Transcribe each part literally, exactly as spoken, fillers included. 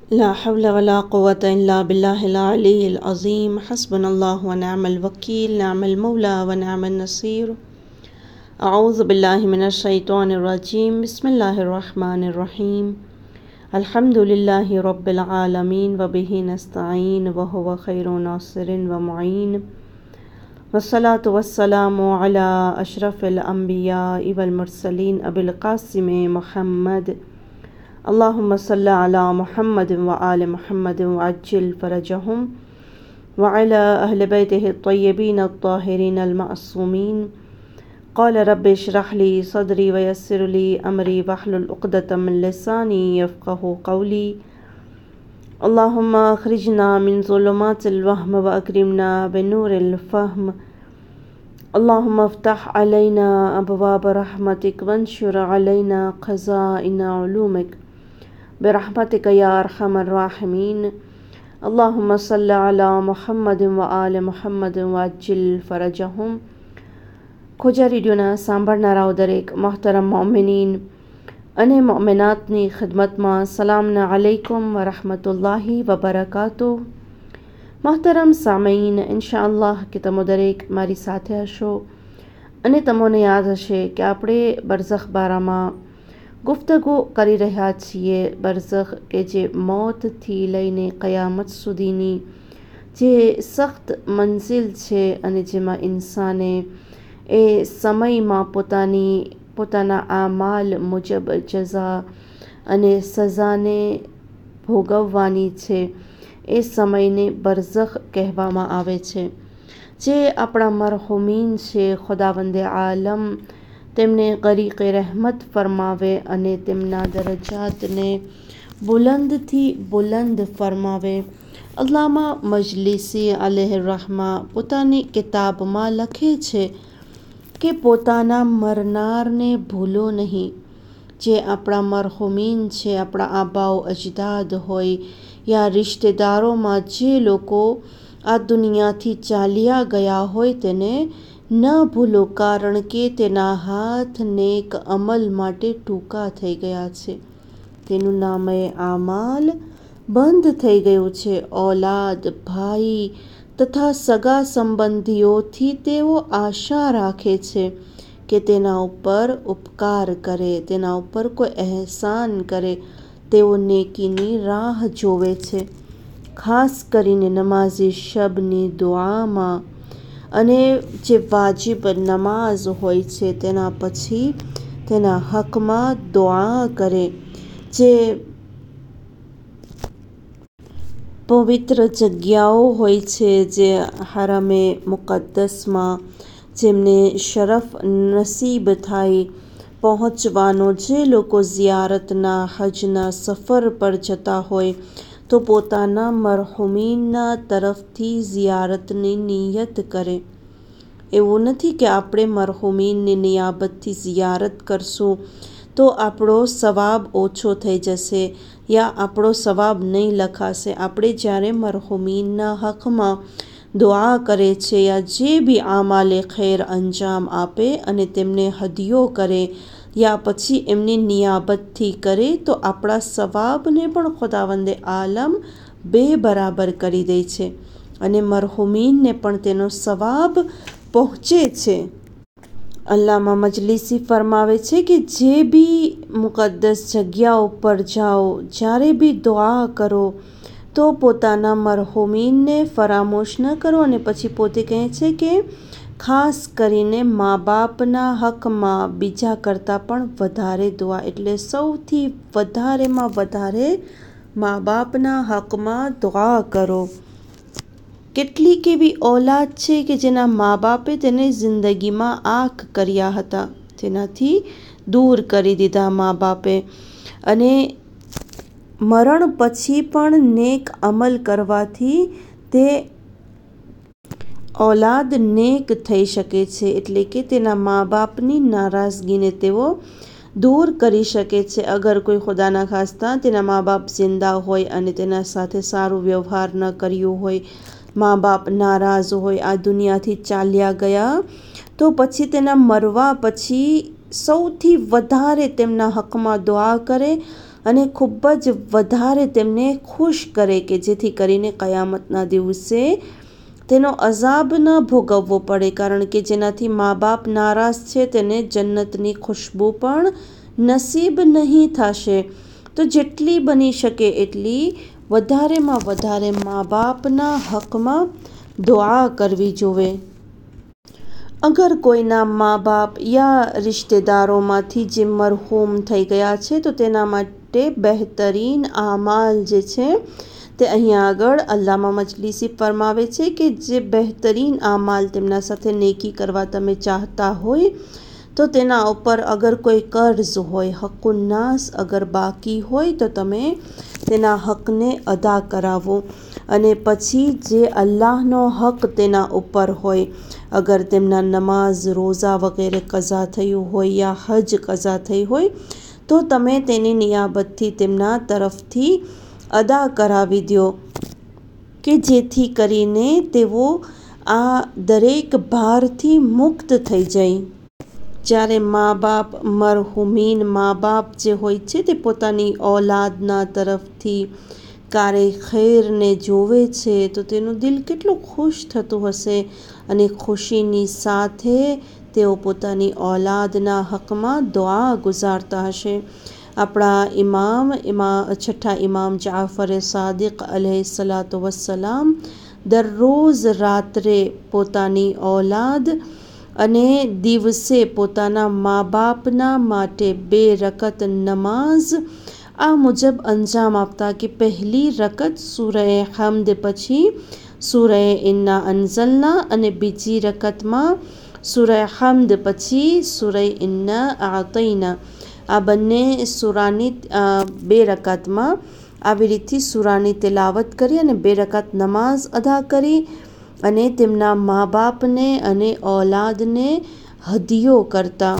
ला हौला वला क़ुव्वता इल्ला बिल्लाहिल अलिय्यिल अज़ीम। हस्बुनल्लाहु व निअमल वकील, निअमल मौला व निअमन नसीर। अऊज़ु बिल्लाहि मिनश शैतानिर रजीम। बिस्मिल्लाहिर रहमानिर रहीम। अल्हम्दुलिल्लाहि रब्बिल आलमीन व बिही नस्तईन व हुवा खैरुन नासिरिन व मुईन। वस्सलातु वस्सलामु अला अशरफिल अंबियाइ वल मुरसलीन अबिल क़ासिम मुहम्मद। अल्लाहुम्मा सल्लि अला मुहम्मद व आलि मुहम्मद व अज्जिल फरजहुम व अला अहलि बैतिहि अत्तय्यबीन अत्ताहिरीन अल-मअसूमीन। क़ाल रब्बि इश्रह ली सदरी व यस्सिर ली अमरी वहलुल उक़दतम मिन लिसानी यफ़क़हू क़ौली। अल्लाहुम्मा अख़रिजना मिन ज़ुलुमातिल वहम व अकरिमना बिनूरिल फ़हम। अल्लाहुम्मा अफ़्तह अलैना अबवाब रहमतिक वंशुर अलैना ख़ज़ाइन उलूमिक बिरहमतिक या अरहमर राहिमीन। अल्लाहुम्मा सल्लि अला मुहम्मद व आलि मुहम्मद व अज्जिल फरजहुम। खोजा रेडियोना સાંભળનારાઓ દરેક મોહતરમ મોમિનીન અને મોમિનાતની ખિદમતમાં સલામના અલૈકુમ વ રહમતુલ્લાહિ વ બરકાતુહ। મોહતરમ સામઈન, ઇન્શાઅલ્લાહ કે તમો દરેક મારી સાથે હશો અને તમને યાદ હશે કે આપણે બરઝખ બારામાં ગુફ્તગુ કરી રહ્યા છીએ। બરઝખ કે જે મોતથી લઈને કયામત સુધીની જે સખ્ત મંઝિલ છે અને જેમાં ઇન્સાને એ સમયમાં પોતાની પોતાના આમાલ મુજબ જઝા અને સઝાને ભોગવવાની છે, એ સમયને બરઝખ કહેવામાં આવે છે। જે આપણા મરહુમીન છે, ખુદાવંદે આલમ તેમને ગરીકે રહેમત ફરમાવે અને તેમના દરજાતને બુલંદથી બુલંદ ફરમાવે। અલ્લામા મજલિસી અલૈહિર્રહમા પોતાની કિતાબમાં લખે છે કે પોતાના મરનારને ભૂલો નહીં। જે આપણા મરહુમીન છે, આપણા આબાઓ અજદાદ હોય યા રિશ્તેદારોમાં જે લોકો આ દુનિયાથી ચાલ્યા ગયા હોય તેને ન ભૂલો, કારણ કે તેના હાથ નેક અમલ માટે ટૂંકા થઈ ગયા છે, તેનું નામે આમાલ બંધ થઈ ગયું છે। ઔલાદ, ભાઈ તથા સગા સંબંધીઓથી તેઓ આશા રાખે છે કે તેના ઉપર ઉપકાર કરે, તેના ઉપર કોઈ એહસાન કરે, તેઓ નેકીની રાહ જોવે છે। ખાસ કરીને નમાઝી શબની દુઆમાં અને જે વાજિબ નમાઝ હોય છે તેના પછી તેના હકમાં દુઆ કરે। જે પવિત્ર જગ્યાઓ હોય છે, જે હરમે મુકદ્દસમાં જેમને શરફ નસીબ થાય પહોંચવાનો, જે લોકો ઝિયારતના હજના સફર પર જતા હોય તો પોતાના મરહુમીનના તરફથી ઝિયારતની નિયત કરે। એવું નથી કે આપણે મરહુમીનની નિયાબતથી ઝિયારત કરશું તો આપણો સવાબ ઓછો થઈ જશે યા આપણો સવાબ નહીં લખાશે। આપણે જ્યારે મરહુમીનના હકમાં દુઆ કરે છે યા જે બી આમાલે ખૈર અંજામ આપે અને તેમને હદિયો કરે યા પછી એમની નિયાબતથી કરે તો આપણા સવાબને પણ ખુદાવંદે આલમ બે બરાબર કરી દે છે અને મરહુમીનને પણ તેનો સવાબ પહોંચે છે। અલ્લામા મજલિસી ફરમાવે છે કે જે બી મુકદ્દસ જગ્યા ઉપર જાઓ, જ્યારે બી દુઆ કરો તો પોતાના મરહુમીનને ફરામોશ ન કરો। અને પછી પોતે કહે છે કે ખાસ કરીને મા બાપના હકમાં બીજા કરતાં પણ વધારે દુઆ, એટલે સૌથી વધારેમાં વધારે મા બાપના હકમાં દુઆ કરો। કેટલીક એવી ઔલાદ છે કે જેના મા બાપે તેને જિંદગીમાં આંખ કર્યા હતા, તેનાથી દૂર કરી દીધા મા બાપે, અને મરણ પછી પણ નેક અમલ કરવાથી તે ઔલાદ નેક થઈ શકે છે, એટલે કે તેના મા બાપની નારાજગીને તેઓ દૂર કરી શકે છે। અગર કોઈ ખુદાના ખાસ્તા તેના મા બાપ જિંદા હોય અને તેના સાથે સારું વ્યવહાર ન કર્યું હોય, મા બાપ નારાજ હોય, આ દુનિયાથી ચાલ્યા ગયા, તો પછી તેના મરવા પછી સૌથી વધારે તેમના હકમાં દુઆ કરે અને ખૂબ જ વધારે તેમને ખુશ કરે કે જેથી કરીને કયામતના દિવસે તેનો અઝાબ ન ભોગવવો પડે, કારણ કે જેનાથી મા બાપ નારાજ છે તેને જન્નતની ખુશ્બુ પણ નસીબ નહીં થશે. તો જેટલી બની શકે એટલી વધારેમાં વધારે મા બાપના હકમાં દુઆ કરવી જોવે. અગર કોઈના મા બાપ યા રિશ્તેદારોમાંથી જે મરહૂમ થઈ ગયા છે તો તેના માટે બહેતરીન આમાલ જે છે તે અહીંયા આગળ અલ્લામા મજલિસી ફરમાવે છે કે જે બહેતરીન આમાલ તેમના સાથે નેકી કરવા તમે ચાહતા હોય તો તેના ઉપર અગર કોઈ કર્જ હોય, હક્કુન્નાસ અગર બાકી હોય તો તમે તેના હકને અદા કરાવો. અને પછી જે અલ્લાહનો હક તેના ઉપર હોય, અગર તેમના નમાઝ, રોઝા વગેરે કઝા થયું હોય યા હજ કઝા થઈ હોય તો તમે તેની નિયાબતથી તેમના તરફથી અદા કરાવી દો કે જેથી કરીને તેઓ આ દરેક ભારથી મુક્ત થઈ જાય. જ્યારે મા બાપ મરહુમીન મા બાપ જે હોય છે તે પોતાની ઔલાદના તરફથી કારે ખૈરને જોવે છે તો તેનું દિલ કેટલું ખુશ થતું હશે અને ખુશીની સાથે તેઓ પોતાની ઔલાદના હકમાં દુઆ ગુજારતા હશે. આપણા ઇમામ ઇમા છઠ્ઠા ઇમામ જાફર સાદિક અલૈહિસ્સલાતુ વસ્સલામ દરરોજ રાત્રે પોતાની ઔલાદ અને દિવસે પોતાના મા બાપના માટે બે રકત નમાઝ આ મુજબ અંજામ આપતા કે પહેલી રકત સૂરહ હમ્દ પછી સૂરહ ઇન્ના અન્ઝલના અને બીજી રકતમાં સૂરહ હમ્દ પછી સૂરહ ઇન્ના આતૈના. આ બંને સૂરાની બે રકાતમાં આવી રીતથી સૂરાની તિલાવત કરી અને બે રકાત નમાઝ અદા કરી અને તેમના મા બાપને અને ઔલાદને હદિયો કરતા.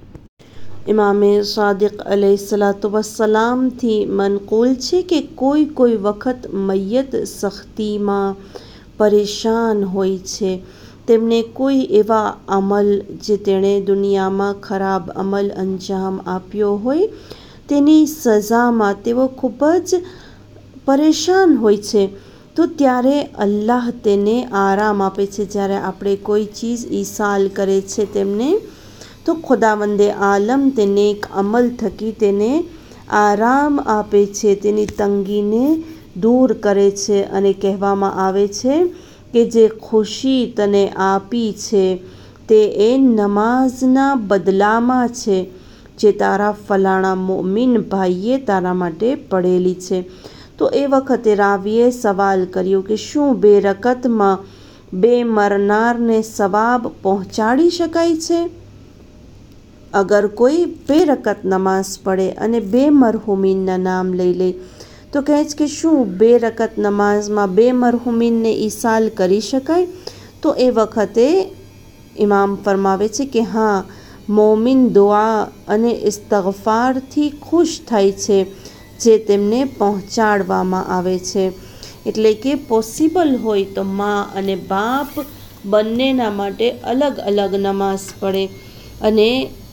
ઇમામે સાદિક અલૈહિસ્સલાતુ વસ્સલામથી મનકૂલ છે કે કોઈ કોઈ વખત મૈયત સખ્તીમાં પરેશાન હોય છે, તેમને કોઈ એવા અમલ જે તેણે દુનિયામાં ખરાબ અમલ અંજામ આપ્યો હોય તેની સજામાં તેઓ ખૂબ જ પરેશાન હોય છે તો ત્યારે અલ્લાહ તેને આરામ આપે છે. જ્યારે આપણે કોઈ ચીજ ઈસાલ કરે છે તેમને તો ખુદાવંદે આલમ તેને એક અમલ થકી તેને આરામ આપે છે, તેની તંગીને દૂર કરે છે અને કહેવામાં આવે છે કે જે ખુશી તને આપી છે તે એ નમાઝના બદલામાં છે જે તારા ફલાણા મોમિન ભાઈએ તારા માટે પડેલી છે. તો એ વખતે રાવીએ સવાલ કર્યો કે શું બે રકતમાં બે મરનારને સવાબ પહોંચાડી શકાય છે? અગર કોઈ બે રકત નમાઝ પડે અને બે મરહુમીનના નામ લઈ લે તો કહે છે કે શું બે રકત નમાઝમાં બે મરહુમીનને ઈસાલ કરી શકાય? તો એ વખતે ઇમામ ફરમાવે છે કે હા, મોમિન દુઆ અને ઇસ્તગફારથી ખુશ થાય છે જે તેમને પહોંચાડવામાં આવે છે. એટલે કે પોસિબલ હોય તો મા અને બાપ બંનેના માટે અલગ અલગ નમાઝ પડે અને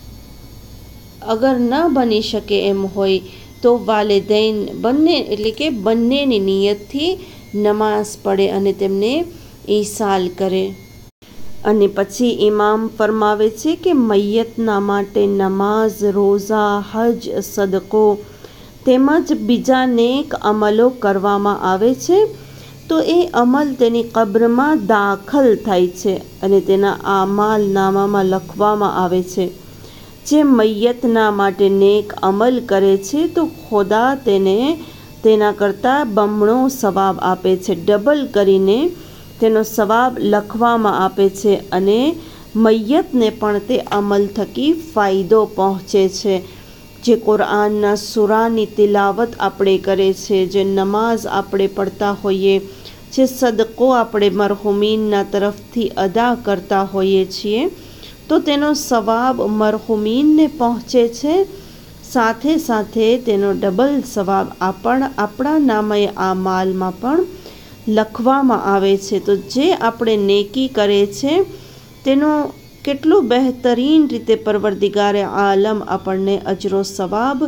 અગર ન બની શકે એમ હોય તો વાલિદૈન બંને એટલે કે બંનેની નિયતથી નમાઝ પડે અને તેમને ઈસાલ કરે. અને પછી ઇમામ ફરમાવે છે કે મૈયતના માટે નમાઝ, રોઝા, હજ, સદકો તેમજ બીજા નેક અમલો કરવામાં આવે છે તો એ અમલ તેની કબ્રમાં દાખલ થાય છે અને તેના આમાલ નામામાં લખવામાં આવે છે. જે મૈયતના માટે નેક અમલ કરે છે તો ખુદા તેને તેના કરતાં બમણો સવાબ આપે છે, ડબલ કરીને તેનો સવાબ લખવામાં આપે છે અને મૈયતને પણ તે અમલ થકી ફાયદો પહોંચે છે. જે કુરઆનના સૂરાની તિલાવત આપણે કરે છે, જે નમાઝ આપણે પડતા હોઈએ, જે સદકો આપણે મરહુમીનના તરફથી અદા કરતા હોઈએ છીએ તો તેનો સવાબ મરહુમીનને પહોંચે છે, સાથે સાથે તેનો ડબલ સવાબ આપણ આપણા નામે આ માલમાં પણ લખવામાં આવે છે. તો જે આપણે નેકી કરે છે તેનો કેટલું બહેતરીન રીતે પરવરદિગારે આલમ આપણને અજરો સવાબ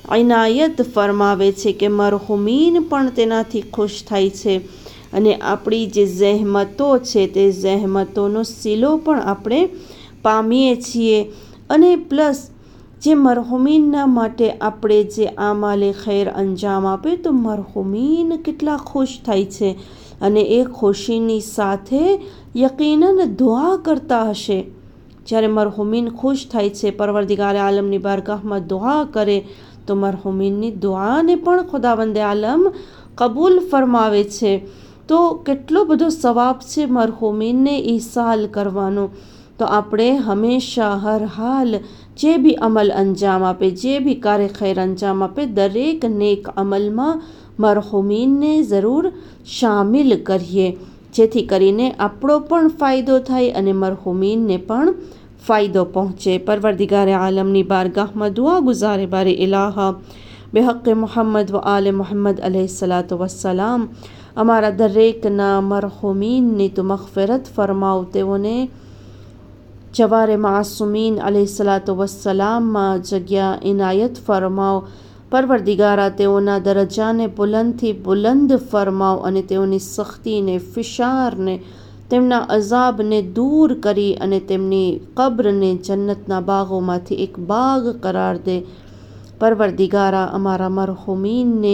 ઇનાયત ફરમાવે છે કે મરહુમીન પણ તેનાથી ખુશ થાય છે અને આપણી જે જહેમતો છે તે જહેમતોનો સિલો પણ આપણે પામીએ છીએ। અને પ્લસ જે મરહુમીનના માટે આપણે જે આમાલે ખૈર અંજામ આપે તો મરહુમીન કેટલા ખુશ થાય છે અને એ ખુશીની સાથે યકીનન દુઆ કરતા હશે। જ્યારે મરહુમીન ખુશ થાય છે, પરવરદિગાર આલમની બારગાહમાં દુઆ કરે તો મરહુમીનની દુઆને પણ ખુદાવંદ આલમ કબૂલ ફરમાવે છે। તો કેટલો બધો સવાબ છે મરહુમીનને ઈસાલ કરવાનો। તો આપણે હંમેશા હર હાલ જે બી અમલ અંજામ આપે, જે બી કાર્ય ખૈર અંજામ આપે, દરેક નેક અમલમાં મરહુમીનને જરૂર શામિલ કરીએ, જેથી કરીને આપણો પણ ફાયદો થાય અને મરહુમીનને પણ फ़ायदो पहुँचे। परवरदिगार आलमनी बारगाहમાં दुआ गुजारे बारे इलाहा बेहक़ मोहम्मद व आले मोहम्मद अलैहिस्सलातु वस्सलाम અમારા દરેકના મરહુમીનની તો મग़ફિરત ફરમાવ, તેઓને જવારે માસુમીન अलैहिस्सलातु वस्सलाમમાં જગ્યા ઇનાયત ફરમાવ। પરવરદિગારા તેઓના દરજ્જાને બુલંદથી બુલંદ ફરમાવ અને તેઓની સખ્તીને, ફિશારને, તેમના અઝાબને દૂર કરી અને તેમની કબ્રને જન્નતના બાગોમાંથી એક બાગ કરાર દે। પરવરદિગારા અમારા મરહુમીનને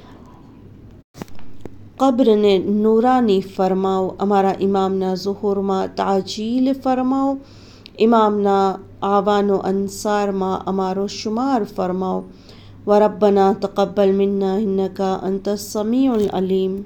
કબ્રને નૂરાની ફરમાવ, અમારા ઇમામના ઝુહુરમાં તાજીલ ફરમાવ, ઇમામના આવાનો અંસારમાં અમારો શુમાર ફરમાવ। व रब्बना तक़ब्बल मिन्ना इन्नका अंतस समीउल अलीम।